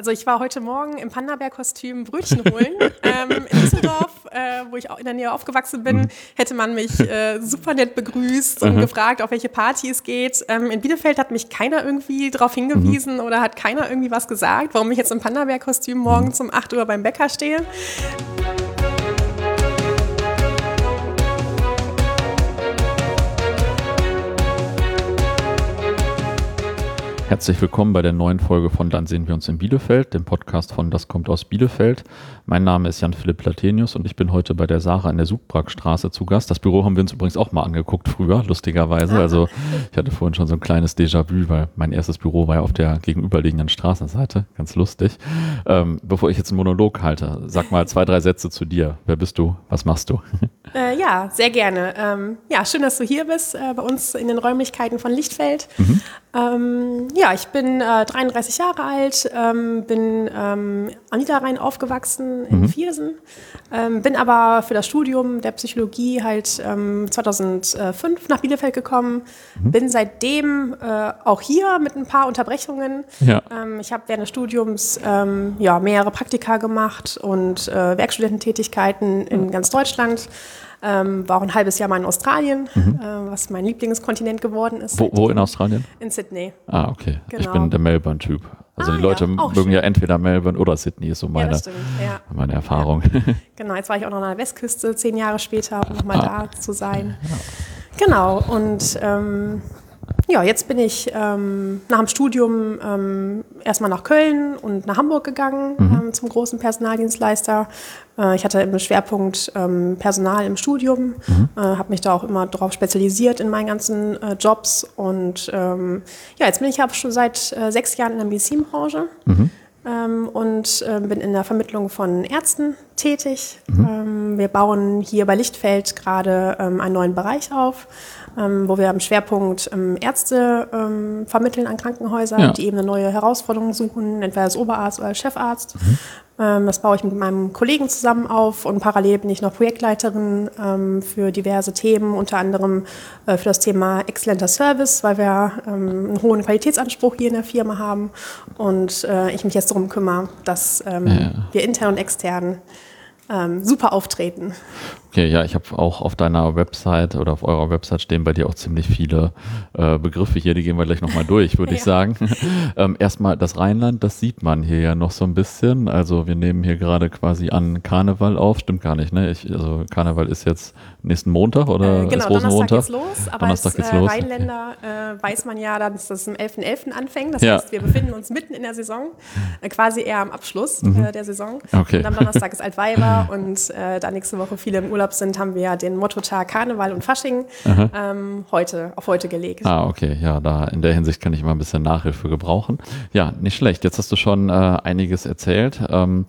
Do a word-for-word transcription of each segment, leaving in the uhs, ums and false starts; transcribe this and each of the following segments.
Also ich war heute Morgen im Panda-Bär-Kostüm Brötchen holen. ähm, in Düsseldorf, äh, wo ich auch in der Nähe aufgewachsen bin, mhm. hätte man mich äh, super nett begrüßt und mhm. gefragt, auf welche Party es geht. Ähm, in Bielefeld hat mich keiner irgendwie darauf hingewiesen mhm. oder hat keiner irgendwie was gesagt, warum ich jetzt im Panda-Bär-Kostüm morgens um acht Uhr beim Bäcker stehe. Herzlich willkommen bei der neuen Folge von Dann sehen wir uns in Bielefeld, dem Podcast von Das kommt aus Bielefeld. Mein Name ist Jan-Philipp Platenius und ich bin heute bei der Sarah in der Suchbrackstraße zu Gast. Das Büro haben wir uns übrigens auch mal angeguckt früher, lustigerweise. Also ich hatte vorhin schon so ein kleines Déjà-vu, weil mein erstes Büro war ja auf der gegenüberliegenden Straßenseite. Ganz lustig. Ähm, bevor ich jetzt einen Monolog halte, sag mal zwei, drei Sätze zu dir. Wer bist du? Was machst du? Äh, ja, sehr gerne. Ähm, ja, schön, dass du hier bist, äh, bei uns in den Räumlichkeiten von Lichtfeld. Mhm. Ähm, ja, ich bin äh, dreiunddreißig Jahre alt, ähm, bin ähm, am Niederrhein aufgewachsen in mhm. Viersen, ähm, bin aber für das Studium der Psychologie halt ähm, zweitausendfünf nach Bielefeld gekommen, mhm. bin seitdem äh, auch hier mit ein paar Unterbrechungen. Ja. Ähm, ich habe während des Studiums ähm, ja, mehrere Praktika gemacht und äh, Werkstudententätigkeiten in mhm. ganz Deutschland. Ähm, war auch ein halbes Jahr mal in Australien, mhm. äh, was mein Lieblingskontinent geworden ist. Wo, wo in Australien? In Sydney. Ah, okay. Genau. Ich bin der Melbourne-Typ. Also ah, die Leute ja, mögen schön. ja entweder Melbourne oder Sydney, ist so meine, ja, ja. meine Erfahrung. Ja. Genau, jetzt war ich auch noch an der Westküste, zehn Jahre später, um nochmal ah. da zu sein. Ja. Genau, und ähm, ja, jetzt bin ich ähm, nach dem Studium ähm, erstmal nach Köln und nach Hamburg gegangen, mhm. ähm, zum großen Personaldienstleister. Äh, ich hatte im Schwerpunkt ähm, Personal im Studium, mhm. äh, habe mich da auch immer darauf spezialisiert in meinen ganzen äh, Jobs. Und ähm, ja, jetzt bin ich schon seit äh, sechs Jahren in der Medizinbranche. Mhm. Ähm, und äh, bin in der Vermittlung von Ärzten tätig. Mhm. Ähm, wir bauen hier bei Lichtfeld gerade ähm, einen neuen Bereich auf, ähm, wo wir am Schwerpunkt ähm, Ärzte ähm, vermitteln an Krankenhäuser, ja. die eben eine neue Herausforderung suchen, entweder als Oberarzt oder als Chefarzt. Mhm. Ähm, das baue ich mit meinem Kollegen zusammen auf und parallel bin ich noch Projektleiterin ähm, für diverse Themen, unter anderem äh, für das Thema exzellenter Service, weil wir ähm, einen hohen Qualitätsanspruch hier in der Firma haben und äh, ich mich jetzt darum kümmere, dass ähm, ja. wir intern und extern ähm, super auftreten. Okay, ja, ich habe auch auf deiner Website oder auf eurer Website stehen bei dir auch ziemlich viele äh, Begriffe hier, die gehen wir gleich nochmal durch, würde ja. ich sagen. ähm, erstmal das Rheinland, das sieht man hier ja noch so ein bisschen. Also wir nehmen hier gerade quasi an Karneval auf, stimmt gar nicht, ne? Ich, also Karneval ist jetzt nächsten Montag oder äh, genau, ist Rosenmontag? Genau, Donnerstag geht's los, aber Donnerstag als äh, Rheinländer äh, weiß man ja, dass das am elften elften anfängt. Das ja. heißt, wir befinden uns mitten in der Saison, äh, quasi eher am Abschluss mhm. äh, der Saison. Okay. Und am Donnerstag ist Altweiber und äh, da nächste Woche viele im Urlaub sind, haben wir ja den Mottotag Karneval und Fasching ähm, heute, auf heute gelegt. Ah, okay. Ja, da in der Hinsicht kann ich mal ein bisschen Nachhilfe gebrauchen. Ja, nicht schlecht. Jetzt hast du schon äh, einiges erzählt. Ähm,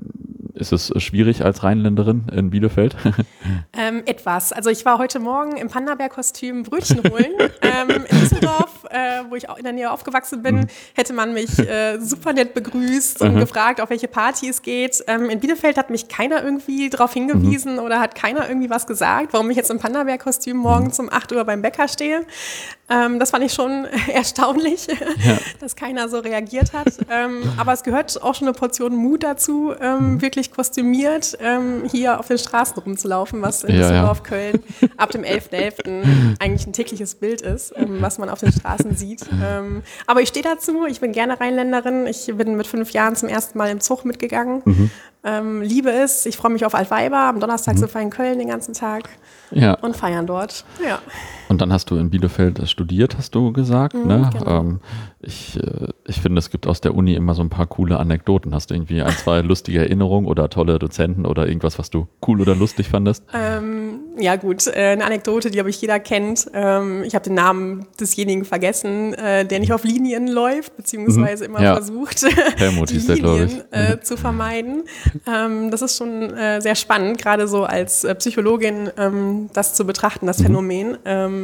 ist es schwierig als Rheinländerin in Bielefeld? ähm, etwas. Also ich war heute Morgen im Panda-Bär-Kostüm Brötchen holen. ähm, in Düsseldorf, äh, wo ich auch in der Nähe aufgewachsen bin, mhm. hätte man mich äh, super nett begrüßt und mhm. gefragt, auf welche Party es geht. Ähm, in Bielefeld hat mich keiner irgendwie darauf hingewiesen mhm. oder hat keiner irgendwie was gesagt, warum ich jetzt im Panda-Bär-Kostüm morgens um acht Uhr beim Bäcker stehe. Ähm, das fand ich schon erstaunlich, ja. dass keiner so reagiert hat. Ähm, aber es gehört auch schon eine Portion Mut dazu, ähm, mhm. wirklich kostümiert ähm, hier auf den Straßen rumzulaufen, was in ja, Düsseldorf, ja. Köln ab dem elften elften eigentlich ein tägliches Bild ist, ähm, was man auf den Straßen sieht. Ähm, aber ich stehe dazu, ich bin gerne Rheinländerin. Ich bin mit fünf Jahren zum ersten Mal im Zug mitgegangen. Mhm. Ähm, liebe es, ich freue mich auf Altweiber. Am Donnerstag mhm. sind wir in Köln den ganzen Tag ja. und feiern dort. Ja. Und dann hast du in Bielefeld studiert, hast du gesagt. Mhm, ne? Genau. Ähm, ich, ich finde, es gibt aus der Uni immer so ein paar coole Anekdoten. Hast du irgendwie ein, zwei lustige Erinnerungen oder tolle Dozenten oder irgendwas, was du cool oder lustig fandest? Ähm, ja gut, äh, eine Anekdote, die, glaube ich, jeder kennt. Ähm, ich habe den Namen desjenigen vergessen, äh, der nicht auf Linien läuft, beziehungsweise immer ja. versucht, Helmut die hieß der, glaube ich. Linien äh, zu vermeiden. Ähm, das ist schon äh, sehr spannend, gerade so als äh, Psychologin ähm, das zu betrachten, das mhm. Phänomen. Ähm,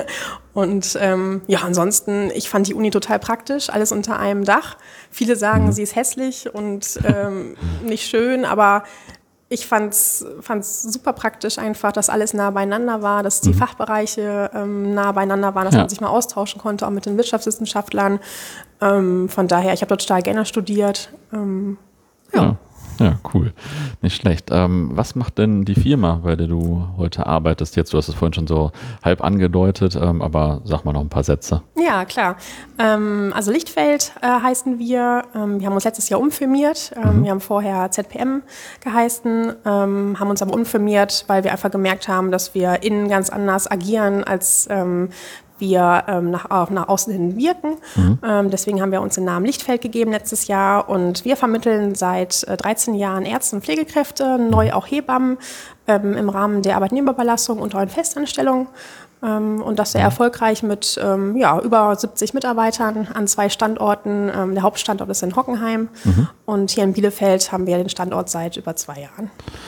und ähm, ja, ansonsten, ich fand die Uni total praktisch, alles unter einem Dach. Viele sagen, mhm. sie ist hässlich und ähm, nicht schön, aber ich fand es super praktisch einfach, dass alles nah beieinander war, dass die mhm. Fachbereiche ähm, nah beieinander waren, dass ja. man sich mal austauschen konnte, auch mit den Wirtschaftswissenschaftlern. Ähm, von daher, ich habe dort total gerne studiert. Ähm, ja. ja. Ja, cool. Nicht schlecht. Ähm, was macht denn die Firma, bei der du heute arbeitest? Jetzt, du hast es vorhin schon so halb angedeutet, ähm, aber sag mal noch ein paar Sätze. Ja, klar. Ähm, also Lichtfeld äh, heißen wir. Ähm, wir haben uns letztes Jahr umfirmiert. Ähm, mhm. Wir haben vorher Z P M geheißen, ähm, haben uns aber umfirmiert, weil wir einfach gemerkt haben, dass wir innen ganz anders agieren als ähm, wir ähm, nach, auch nach außen hin wirken. Mhm. Ähm, deswegen haben wir uns den Namen Lichtfeld gegeben letztes Jahr und wir vermitteln seit äh, dreizehn Jahren Ärzte und Pflegekräfte, neu auch Hebammen ähm, im Rahmen der Arbeitnehmerüberlassung und auch in Festanstellung. Ähm, und das sehr erfolgreich mit ähm, ja, über siebzig Mitarbeitern an zwei Standorten. Ähm, der Hauptstandort ist in Hockenheim mhm. und hier in Bielefeld haben wir den Standort seit über zwei Jahren.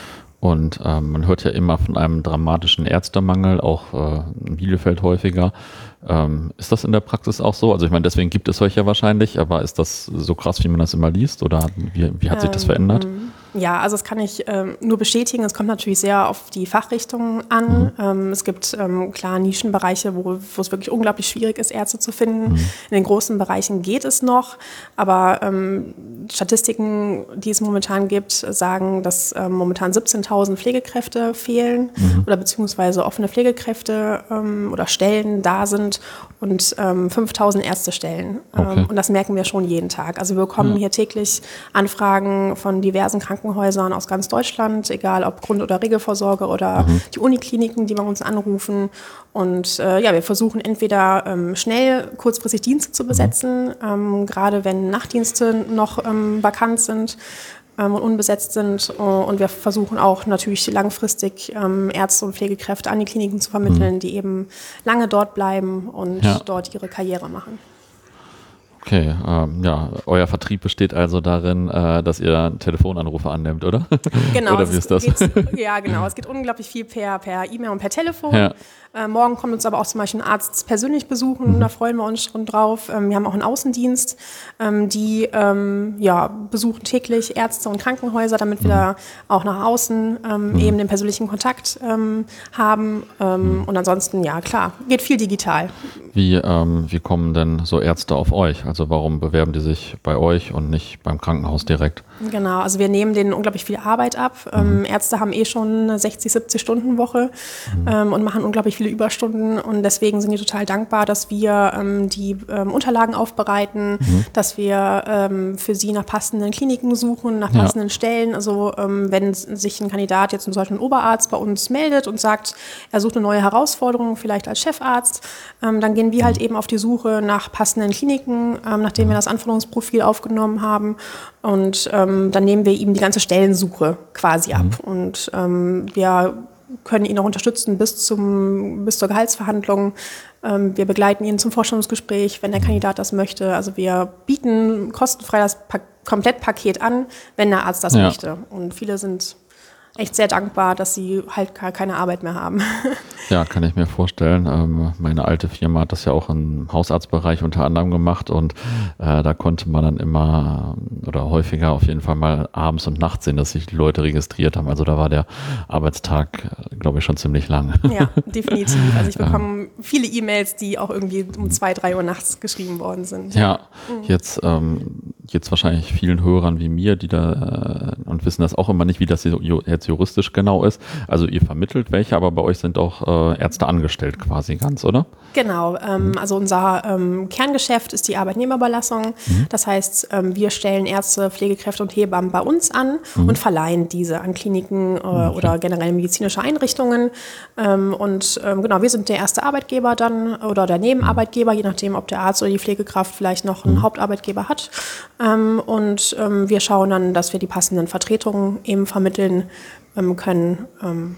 Und ähm, man hört ja immer von einem dramatischen Ärztemangel, auch äh, in Bielefeld häufiger. Ähm, ist das in der Praxis auch so? Also ich meine, deswegen gibt es euch ja wahrscheinlich, aber ist das so krass, wie man das immer liest? Oder wie, wie hat sich das verändert? Ja, also das kann ich ähm, nur bestätigen. Es kommt natürlich sehr auf die Fachrichtung an. Mhm. Ähm, es gibt ähm, klar Nischenbereiche, wo, wo es wirklich unglaublich schwierig ist, Ärzte zu finden. Mhm. In den großen Bereichen geht es noch, aber ähm, Statistiken, die es momentan gibt, sagen, dass ähm, momentan siebzehntausend Pflegekräfte fehlen mhm. oder beziehungsweise offene Pflegekräfte ähm, oder Stellen da sind und ähm, fünftausend Ärztestellen. Okay. Ähm, und das merken wir schon jeden Tag. Also wir bekommen mhm. hier täglich Anfragen von diversen Krankenhäusern aus ganz Deutschland, egal ob Grund- oder Regelvorsorge oder mhm. die Unikliniken, die bei uns anrufen. Und äh, ja, wir versuchen entweder ähm, schnell kurzfristig Dienste zu besetzen, mhm. ähm, gerade wenn Nachtdienste noch ähm, vakant sind ähm, und unbesetzt sind. Und wir versuchen auch natürlich langfristig ähm, Ärzte und Pflegekräfte an die Kliniken zu vermitteln, mhm. die eben lange dort bleiben und ja. dort ihre Karriere machen. Okay, ähm, ja, euer Vertrieb besteht also darin, äh, dass ihr Telefonanrufe annimmt, oder? Genau. Oder wie ist das? Ja, genau. Es geht unglaublich viel per, per E-Mail und per Telefon. Ja. Äh, morgen kommt uns aber auch zum Beispiel ein Arzt persönlich besuchen, mhm. da freuen wir uns schon drauf. Ähm, wir haben auch einen Außendienst, ähm, die ähm, ja, besuchen täglich Ärzte und Krankenhäuser, damit wir mhm. da auch nach außen ähm, mhm. eben den persönlichen Kontakt ähm, haben. Ähm, mhm. Und ansonsten, ja klar, geht viel digital. Wie, ähm, wie kommen denn so Ärzte auf euch? Also warum bewerben die sich bei euch und nicht beim Krankenhaus direkt? Genau, also wir nehmen denen unglaublich viel Arbeit ab. Mhm. Ähm, Ärzte haben eh schon eine sechzig, siebzig Stunden Woche mhm. ähm, und machen unglaublich viele Überstunden und deswegen sind die total dankbar, dass wir ähm, die ähm, Unterlagen aufbereiten, mhm. dass wir ähm, für sie nach passenden Kliniken suchen, nach passenden ja. Stellen. Also ähm, wenn sich ein Kandidat, jetzt zum Beispiel ein Oberarzt bei uns meldet und sagt, er sucht eine neue Herausforderung, vielleicht als Chefarzt, ähm, dann gehen wir halt eben auf die Suche nach passenden Kliniken, ähm, nachdem wir das Anforderungsprofil aufgenommen haben. Und ähm, dann nehmen wir ihm die ganze Stellensuche quasi ab. Mhm. Und ähm, wir können ihn auch unterstützen bis, zum, bis zur Gehaltsverhandlung. Ähm, wir begleiten ihn zum Vorstellungsgespräch, wenn der Kandidat das möchte. Also wir bieten kostenfrei das pa- Komplettpaket an, wenn der Arzt das ja. möchte. Und viele sind echt sehr dankbar, dass sie halt gar keine Arbeit mehr haben. Ja, kann ich mir vorstellen. Ähm, meine alte Firma hat das ja auch im Hausarztbereich unter anderem gemacht und äh, da konnte man dann immer oder häufiger auf jeden Fall mal abends und nachts sehen, dass sich die Leute registriert haben. Also da war der Arbeitstag, glaube ich, schon ziemlich lang. Ja, definitiv. Also ich bekomme viele E-Mails, die auch irgendwie um zwei, drei Uhr nachts geschrieben worden sind. Ja, mhm. jetzt ähm, jetzt wahrscheinlich vielen Hörern wie mir, die da äh, und wissen das auch immer nicht, wie das jetzt juristisch genau ist. Also ihr vermittelt welche, aber bei euch sind auch äh, Ärzte angestellt quasi ganz, oder? Genau, ähm, mhm. also unser ähm, Kerngeschäft ist die Arbeitnehmerüberlassung. Mhm. Das heißt, ähm, wir stellen Ärzte, Pflegekräfte und Hebammen bei uns an mhm. und verleihen diese an Kliniken äh, okay. oder generell medizinische Einrichtungen. Ähm, und ähm, genau, wir sind der erste Arbeitgeber dann oder der Nebenarbeitgeber, je nachdem, ob der Arzt oder die Pflegekraft vielleicht noch einen mhm. Hauptarbeitgeber hat. Ähm, und ähm, wir schauen dann, dass wir die passenden Vertretungen eben vermitteln ähm, können. Ähm,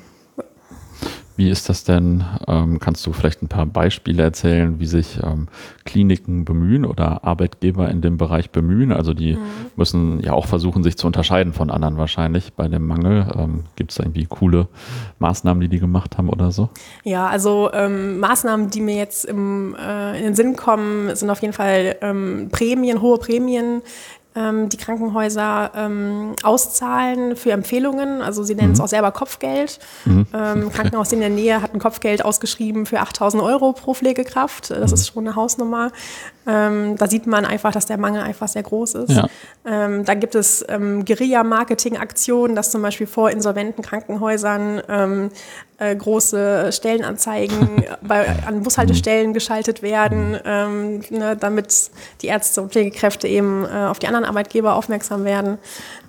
Wie ist das denn? Ähm, kannst du vielleicht ein paar Beispiele erzählen, wie sich ähm, Kliniken bemühen oder Arbeitgeber in dem Bereich bemühen? Also die mhm. müssen ja auch versuchen, sich zu unterscheiden von anderen wahrscheinlich bei dem Mangel. Ähm, gibt es da irgendwie coole Maßnahmen, die die gemacht haben oder so? Ja, also ähm, Maßnahmen, die mir jetzt im, äh, in den Sinn kommen, sind auf jeden Fall ähm, Prämien, hohe Prämien. ähm, die Krankenhäuser ähm, auszahlen für Empfehlungen. Also sie nennen mhm. es auch selber Kopfgeld. Mhm. Ähm, Krankenhaus in der Nähe hat ein Kopfgeld ausgeschrieben für achttausend Euro pro Pflegekraft. Das mhm. ist schon eine Hausnummer. Ähm, da sieht man einfach, dass der Mangel einfach sehr groß ist. Ja. Ähm, dann gibt es ähm, Guerilla-Marketing-Aktionen, dass zum Beispiel vor insolventen Krankenhäusern ähm, äh, große Stellenanzeigen bei, an Bushaltestellen geschaltet werden, ähm, ne, damit die Ärzte und Pflegekräfte eben äh, auf die anderen Arbeitgeber aufmerksam werden.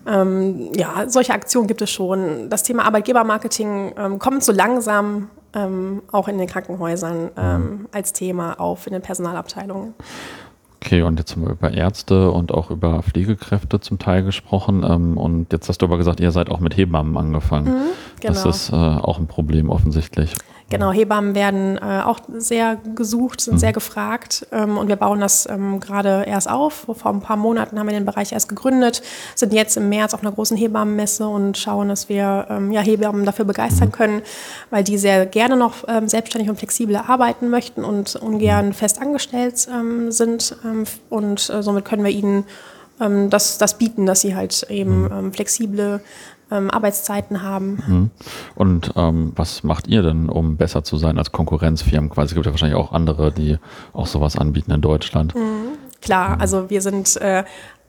Ähm, ja, solche Aktionen gibt es schon. Das Thema Arbeitgebermarketing ähm, kommt so langsam ähm, auch in den Krankenhäusern ähm, als Thema auf, in den Personalabteilungen. Okay, und jetzt haben wir über Ärzte und auch über Pflegekräfte zum Teil gesprochen. Ähm, und jetzt hast du aber gesagt, ihr seid auch mit Hebammen angefangen. Mhm, genau. Das ist äh, auch ein Problem offensichtlich. Genau, Hebammen werden äh, auch sehr gesucht, sind mhm. sehr gefragt ähm, und wir bauen das ähm, gerade erst auf. Vor ein paar Monaten haben wir den Bereich erst gegründet, sind jetzt im März auf einer großen Hebammenmesse und schauen, dass wir ähm, ja, Hebammen dafür begeistern können, weil die sehr gerne noch ähm, selbstständig und flexibel arbeiten möchten und ungern fest angestellt ähm, sind ähm, und äh, somit können wir ihnen ähm, das, das bieten, dass sie halt eben ähm, flexible Ähm, Arbeitszeiten haben. Und ähm, was macht ihr denn, um besser zu sein als Konkurrenzfirmen? Quasi, es gibt ja wahrscheinlich auch andere, die auch sowas anbieten in Deutschland. Mhm, klar, mhm. also wir sind äh,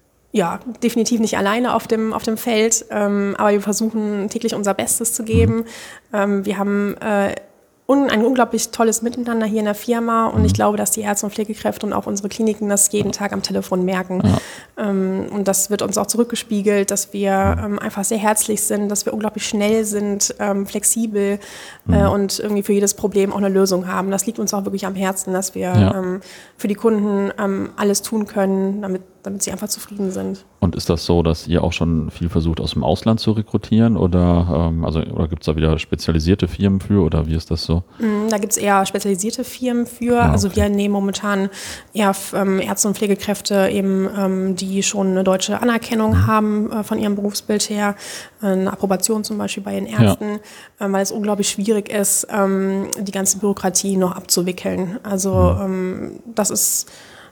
ja definitiv nicht alleine auf dem, auf dem Feld, ähm, aber wir versuchen täglich unser Bestes zu geben. Mhm. Ähm, wir haben äh, un- ein unglaublich tolles Miteinander hier in der Firma und mhm. ich glaube, dass die Ärzte und Pflegekräfte und auch unsere Kliniken das jeden Tag am Telefon merken. Ja. Ähm, und das wird uns auch zurückgespiegelt, dass wir ähm, einfach sehr herzlich sind, dass wir unglaublich schnell sind, ähm, flexibel mhm. äh, und irgendwie für jedes Problem auch eine Lösung haben. Das liegt uns auch wirklich am Herzen, dass wir ja. ähm, für die Kunden ähm, alles tun können, damit, damit sie einfach zufrieden sind. Und ist das so, dass ihr auch schon viel versucht, aus dem Ausland zu rekrutieren oder, ähm, also, oder gibt es da wieder spezialisierte Firmen für oder wie ist das so? Da gibt es eher spezialisierte Firmen für. Ah, okay. Also wir nehmen momentan eher ähm, Ärzte und Pflegekräfte eben, ähm, die schon eine deutsche Anerkennung mhm. haben äh, von ihrem Berufsbild her, eine Approbation zum Beispiel bei den Ärzten, ja. ähm, weil es unglaublich schwierig ist, ähm, die ganze Bürokratie noch abzuwickeln. Also mhm. ähm, das ist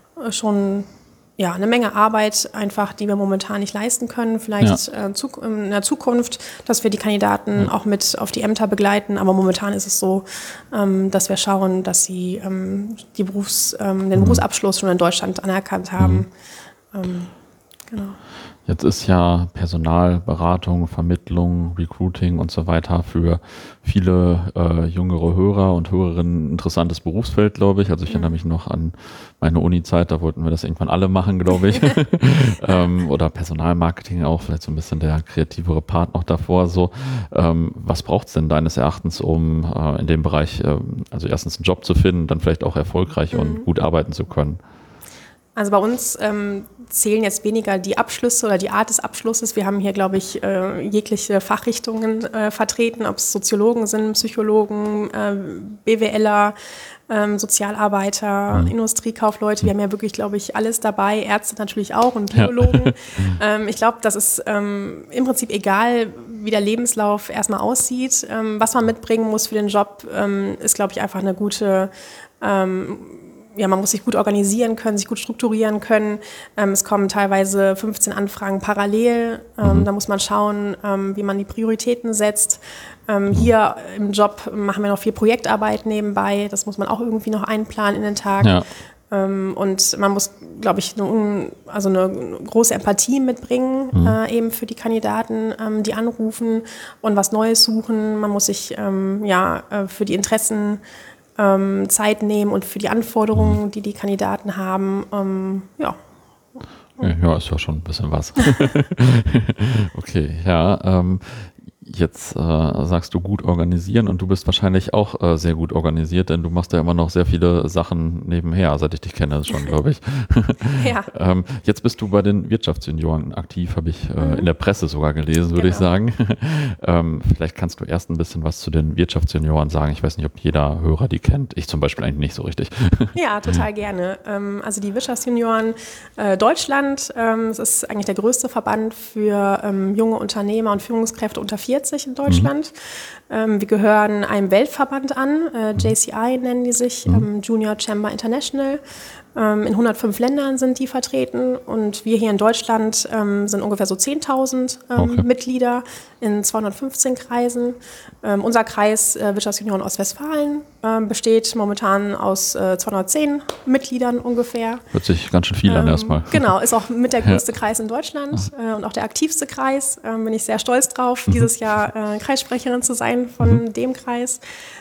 schon ja, eine Menge Arbeit einfach, die wir momentan nicht leisten können. Vielleicht ja. äh, in der Zukunft, dass wir die Kandidaten ja. auch mit auf die Ämter begleiten. Aber momentan ist es so, ähm, dass wir schauen, dass sie ähm, die Berufs-, ähm, den mhm. Berufsabschluss schon in Deutschland anerkannt haben. Mhm. Ähm, genau. Jetzt ist ja Personalberatung, Vermittlung, Recruiting und so weiter für viele äh, jüngere Hörer und Hörerinnen ein interessantes Berufsfeld, glaube ich. Also ich mhm. erinnere mich noch an meine Uni-Zeit, da wollten wir das irgendwann alle machen, glaube ich. ähm, oder Personalmarketing auch, vielleicht so ein bisschen der kreativere Part noch davor. So, ähm, was braucht es denn deines Erachtens, um äh, in dem Bereich, äh, also erstens einen Job zu finden, dann vielleicht auch erfolgreich mhm. und gut arbeiten zu können? Also bei uns ähm, zählen jetzt weniger die Abschlüsse oder die Art des Abschlusses. Wir haben hier, glaube ich, äh, jegliche Fachrichtungen äh, vertreten, ob es Soziologen sind, Psychologen, äh, BWLer, ähm, Sozialarbeiter, mhm. Industriekaufleute. Wir haben ja wirklich, glaube ich, alles dabei. Ärzte natürlich auch und Biologen. Ja. ähm, ich glaube, das ist ähm, im Prinzip egal, wie der Lebenslauf erstmal aussieht. Ähm, was man mitbringen muss für den Job, ähm, ist, glaube ich, einfach eine gute ähm, ja, man muss sich gut organisieren können, sich gut strukturieren können. Ähm, es kommen teilweise fünfzehn Anfragen parallel. Ähm, mhm. Da muss man schauen, ähm, wie man die Prioritäten setzt. Ähm, hier im Job machen wir noch viel Projektarbeit nebenbei. Das muss man auch irgendwie noch einplanen in den Tag. Ja. Ähm, und man muss, glaube ich, eine, also eine große Empathie mitbringen, mhm. äh, eben für die Kandidaten, ähm, die anrufen und was Neues suchen. Man muss sich ähm, ja, äh, für die Interessen Ähm, Zeit nehmen und für die Anforderungen, die die Kandidaten haben, ähm, ja. Ja, ist ja schon ein bisschen was. Okay, ja, ähm, jetzt äh, sagst du gut organisieren und du bist wahrscheinlich auch äh, sehr gut organisiert, denn du machst ja immer noch sehr viele Sachen nebenher, seit ich dich kenne schon, glaube ich. Ja. ähm, jetzt bist du bei den Wirtschaftsjunioren aktiv, habe ich äh, mhm. in der Presse sogar gelesen, würde genau. ich sagen. ähm, vielleicht kannst du erst ein bisschen was zu den Wirtschaftsjunioren sagen. Ich weiß nicht, ob jeder Hörer die kennt. Ich zum Beispiel eigentlich nicht so richtig. Ja, total gerne. Ähm, also die Wirtschaftsjunioren äh, Deutschland, ähm, das ist eigentlich der größte Verband für ähm, junge Unternehmer und Führungskräfte unter vierzig in Deutschland. Mhm. Ähm, wir gehören einem Weltverband an, äh, J C I nennen die sich, ähm, Junior Chamber International. Ähm, in hundertfünf Ländern sind die vertreten und wir hier in Deutschland ähm, sind ungefähr so zehntausend ähm, Okay. Mitglieder in zweihundertfünfzehn Kreisen. Ähm, unser Kreis äh, Wirtschaftsunion Ostwestfalen ähm, besteht momentan aus äh, zweihundertzehn Mitgliedern ungefähr. Hört sich ganz schön viel an Ähm, erstmal. Genau, ist auch mit der größte Kreis in Deutschland äh, und auch der aktivste Kreis. Ähm, bin ich sehr stolz drauf, dieses Jahr äh, Kreissprecherin zu sein von Mhm. dem Kreis.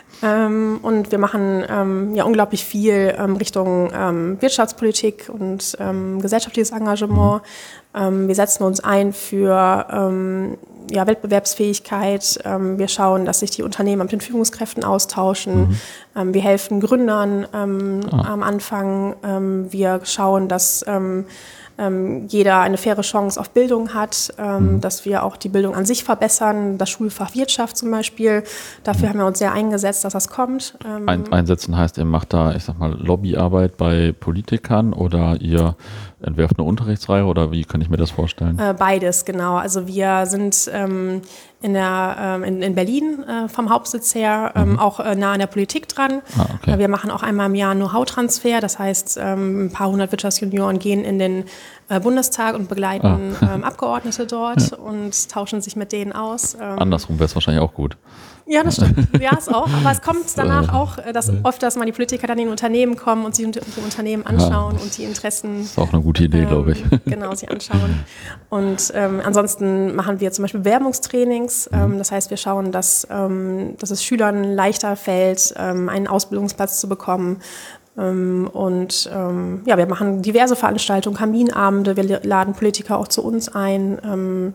Ähm, und wir machen ähm, ja unglaublich viel ähm, Richtung ähm, Wirtschaftspolitik und ähm, gesellschaftliches Engagement. Ähm, wir setzen uns ein für ähm, ja, Wettbewerbsfähigkeit. Ähm, wir schauen, dass sich die Unternehmen mit den Führungskräften austauschen. Ähm, wir helfen Gründern ähm, Ah. am Anfang. Ähm, wir schauen, dass ähm, ähm, jeder eine faire Chance auf Bildung hat, ähm, dass wir auch die Bildung an sich verbessern, das Schulfach Wirtschaft zum Beispiel. Dafür haben wir uns sehr eingesetzt, dass das kommt. Ähm, Ein, einsetzen heißt, ihr macht da, ich sag mal, Lobbyarbeit bei Politikern oder ihr entwerft eine Unterrichtsreihe oder wie kann ich mir das vorstellen? Äh, beides, genau. Also wir sind ähm, in, der, ähm, in, in Berlin äh, vom Hauptsitz her ähm, auch äh, nah an der Politik dran. Ah, okay. Äh, wir machen auch einmal im Jahr einen Know-how-Transfer. Das heißt, ähm, ein paar hundert Wirtschaftsjunioren gehen in den äh, Bundestag und begleiten ähm, Abgeordnete dort und tauschen sich mit denen aus. Ähm, Andersrum wäre es wahrscheinlich auch gut. Ja, das stimmt. Ja, ist auch. Aber es kommt danach auch, äh, dass oft, dass mal die Politiker dann in Unternehmen kommen und sich die Unternehmen anschauen Ja, und die Interessen Ist auch eine gute Idee, glaube ich. ähm, genau, sich anschauen. Und ähm, ansonsten machen wir zum Beispiel Bewerbungstrainings. Ähm, das heißt, wir schauen, dass, ähm, dass es Schülern leichter fällt, ähm, einen Ausbildungsplatz zu bekommen. Ähm, und ähm, ja, wir machen diverse Veranstaltungen, Kaminabende, wir laden Politiker auch zu uns ein. Ähm,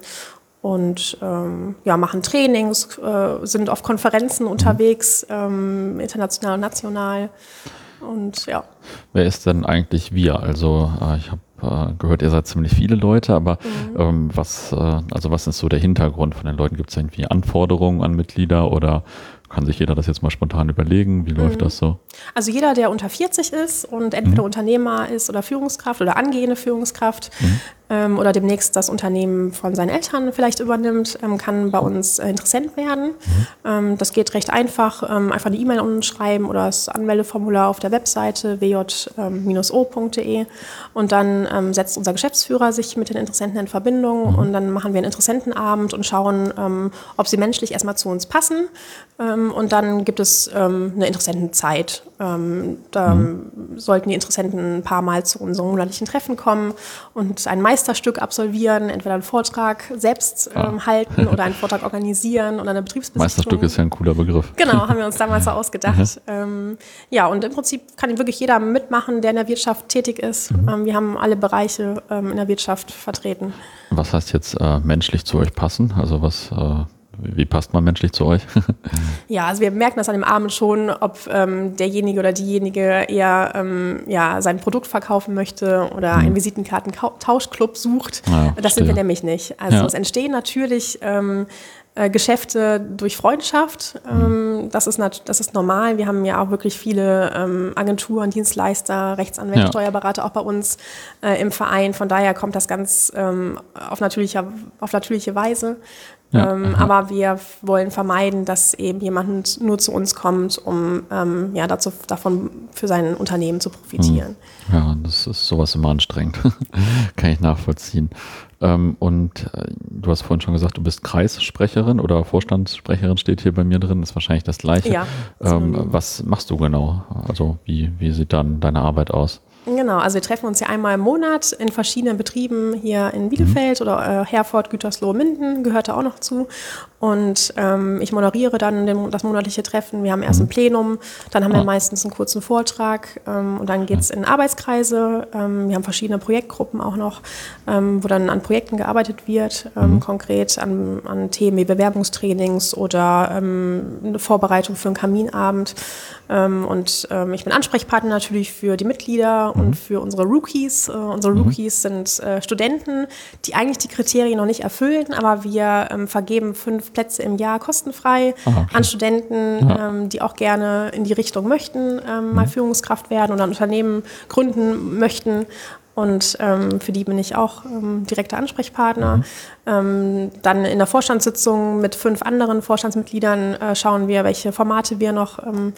und ähm, ja, machen Trainings, äh, sind auf Konferenzen unterwegs, ähm, international und national. Und ja. Wer ist denn eigentlich wir? Also äh, ich habe äh, gehört, ihr seid ziemlich viele Leute, aber Mhm. ähm, was, äh, also was ist so der Hintergrund von den Leuten? Gibt es irgendwie Anforderungen an Mitglieder oder kann sich jeder das jetzt mal spontan überlegen? Wie läuft Mhm. das so? Also jeder, der unter vierzig ist und entweder Unternehmer ist oder Führungskraft oder angehende Führungskraft ähm, oder demnächst das Unternehmen von seinen Eltern vielleicht übernimmt, ähm, kann bei uns äh, Interessent werden. Ähm, das geht recht einfach. Ähm, einfach eine E-Mail unten schreiben oder das Anmeldeformular auf der Webseite w j o punkt d e und dann ähm, setzt unser Geschäftsführer sich mit den Interessenten in Verbindung und dann machen wir einen Interessentenabend und schauen, ähm, ob sie menschlich erstmal zu uns passen. Ähm, und dann gibt es ähm, eine Interessentenzeit. Ähm, da Mhm. sollten die Interessenten ein paar Mal zu unserem monatlichen Treffen kommen und ein Meisterstück absolvieren, entweder einen Vortrag selbst ähm, halten oder einen Vortrag organisieren oder eine Betriebsbesichtigung. Meisterstück ist ja ein cooler Begriff. Genau, haben wir uns damals so ausgedacht. Ähm, ja, und im Prinzip kann wirklich jeder mitmachen, der in der Wirtschaft tätig ist. Ähm, wir haben alle Bereiche ähm, in der Wirtschaft vertreten. Was heißt jetzt äh, menschlich zu euch passen? Also was, äh, wie passt man menschlich zu euch? Ja, also wir merken das an dem Abend schon, ob ähm, derjenige oder diejenige eher ähm, ja, sein Produkt verkaufen möchte oder einen Visitenkarten-Tauschclub sucht. Ja, das sind wir verstehe. nämlich nicht. Also Ja. es entstehen natürlich ähm, äh, Geschäfte durch Freundschaft. Ähm, das ist nat- das ist normal. Wir haben ja auch wirklich viele ähm, Agenturen, Dienstleister, Rechtsanwälte, Ja. Steuerberater auch bei uns äh, im Verein. Von daher kommt das ganz ähm, auf, natürlicher, auf natürliche Weise. Ja, Ähm, aber wir wollen vermeiden, dass eben jemand nur zu uns kommt, um ähm, ja, dazu, davon für sein Unternehmen zu profitieren. Ja, das ist sowas immer anstrengend. Kann ich nachvollziehen. Ähm, und äh, du hast vorhin schon gesagt, du bist Kreissprecherin oder Vorstandssprecherin, steht hier bei mir drin, ist wahrscheinlich das Gleiche. Ja, ähm, synonym. was machst du genau? Also wie, wie sieht dann deine Arbeit aus? Genau, also wir treffen uns ja einmal im Monat in verschiedenen Betrieben hier in Bielefeld oder äh, Herford, Gütersloh, Minden gehört da auch noch zu. Und ähm, ich moderiere dann den, das monatliche Treffen. Wir haben erst ein Plenum, dann haben wir meistens einen kurzen Vortrag ähm, und dann geht es in Arbeitskreise. Ähm, wir haben verschiedene Projektgruppen auch noch, ähm, wo dann an Projekten gearbeitet wird, ähm, Mhm. konkret an, an Themen wie Bewerbungstrainings oder ähm, eine Vorbereitung für einen Kaminabend. Ähm, und ähm, ich bin Ansprechpartner natürlich für die Mitglieder und für unsere Rookies. Äh, unsere Rookies sind äh, Studenten, die eigentlich die Kriterien noch nicht erfüllen, aber wir ähm, vergeben fünf Plätze im Jahr kostenfrei Ah, okay. an Studenten, Ja. ähm, die auch gerne in die Richtung möchten, ähm, mal Führungskraft werden oder ein Unternehmen gründen möchten. Und ähm, für die bin ich auch ähm, direkter Ansprechpartner. Mhm. Ähm, dann in der Vorstandssitzung mit fünf anderen Vorstandsmitgliedern äh, schauen wir, welche Formate wir noch ähm,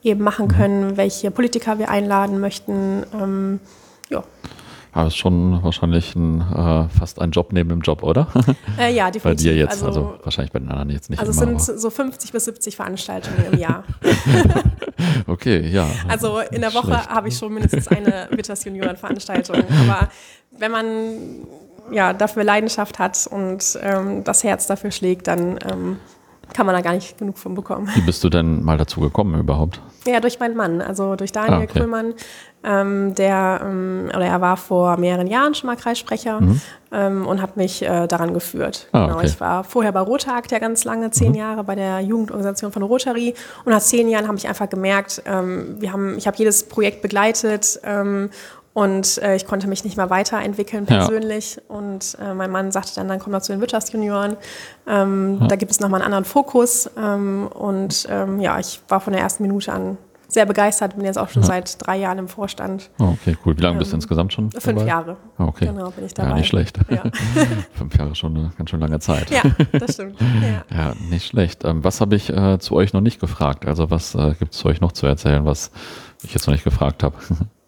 eben machen können, welche Politiker wir einladen möchten. Ähm, ja. Aber es ist schon wahrscheinlich ein, äh, fast ein Job neben dem Job, oder? Äh, ja, definitiv. Bei dir jetzt, also, also wahrscheinlich bei den anderen jetzt nicht Also immer, es sind so fünfzig bis siebzig Veranstaltungen im Jahr. Okay, ja. Also in der Woche habe ich schon mindestens eine Vitas Junioren-Veranstaltung. Aber wenn man ja, dafür Leidenschaft hat und ähm, das Herz dafür schlägt, dann ähm, kann man da gar nicht genug von bekommen. Wie bist du denn mal dazu gekommen überhaupt? Ja, durch meinen Mann, also durch Daniel ah, okay. Krüllmann. Ähm, der, ähm, oder er war vor mehreren Jahren schon mal Kreissprecher mhm. ähm, und hat mich äh, daran geführt. Ah, genau, okay. Ich war vorher bei Rotag, ja ganz lange, zehn mhm. Jahre bei der Jugendorganisation von Rotary. Und nach zehn Jahren habe ich einfach gemerkt, ähm, wir haben, ich habe jedes Projekt begleitet ähm, und äh, ich konnte mich nicht mehr weiterentwickeln persönlich. Ja. Und äh, mein Mann sagte dann, dann komm doch zu den Wirtschaftsjunioren. Ähm, ja. Da gibt es nochmal einen anderen Fokus. Ähm, und ähm, ja, ich war von der ersten Minute an sehr begeistert, bin jetzt auch schon ja. seit drei Jahren im Vorstand. Oh, okay, cool. Wie lange ähm, bist du insgesamt schon Fünf dabei? Jahre. Oh, okay. Genau, bin ich dabei. Ja, nicht schlecht. Ja. Fünf Jahre schon eine ganz schön lange Zeit. Ja, das stimmt. Ja, ja nicht schlecht. Ähm, was habe ich äh, zu euch noch nicht gefragt? Also was äh, gibt es zu euch noch zu erzählen, was ich jetzt noch nicht gefragt habe?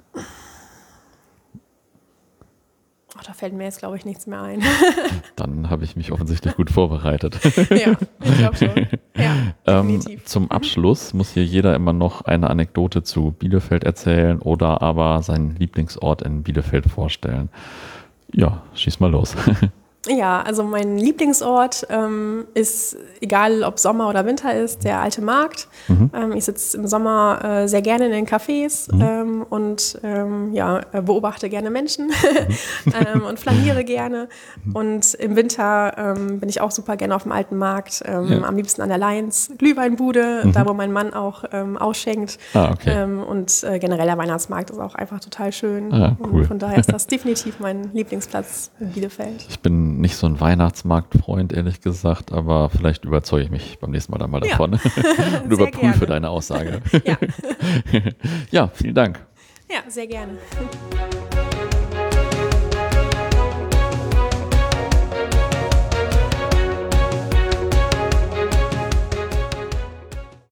Da fällt mir jetzt, glaube ich, nichts mehr ein. Dann habe ich mich offensichtlich gut vorbereitet. Ja, ich glaube schon. Ja, definitiv. Ähm, zum Abschluss muss hier jeder immer noch eine Anekdote zu Bielefeld erzählen oder aber seinen Lieblingsort in Bielefeld vorstellen. Ja, schieß mal los. Ja, also mein Lieblingsort ähm, ist, egal ob Sommer oder Winter ist, der Alte Markt. Mhm. Ähm, ich sitze im Sommer äh, sehr gerne in den Cafés mhm. ähm, und ähm, ja, beobachte gerne Menschen mhm. ähm, und flaniere gerne. Und im Winter ähm, bin ich auch super gerne auf dem Alten Markt, ähm, ja. am liebsten an der Lions Glühweinbude, mhm. da wo mein Mann auch ähm, ausschenkt. Ah, okay. ähm, und äh, generell der Weihnachtsmarkt ist auch einfach total schön. Ah, cool. Und von daher ist das definitiv mein Lieblingsplatz in Bielefeld. Ich bin nicht so ein Weihnachtsmarktfreund, ehrlich gesagt, aber vielleicht überzeuge ich mich beim nächsten Mal dann mal davon ja. und überprüfe gerne. Deine Aussage. Ja. Ja, vielen Dank. Ja, sehr gerne.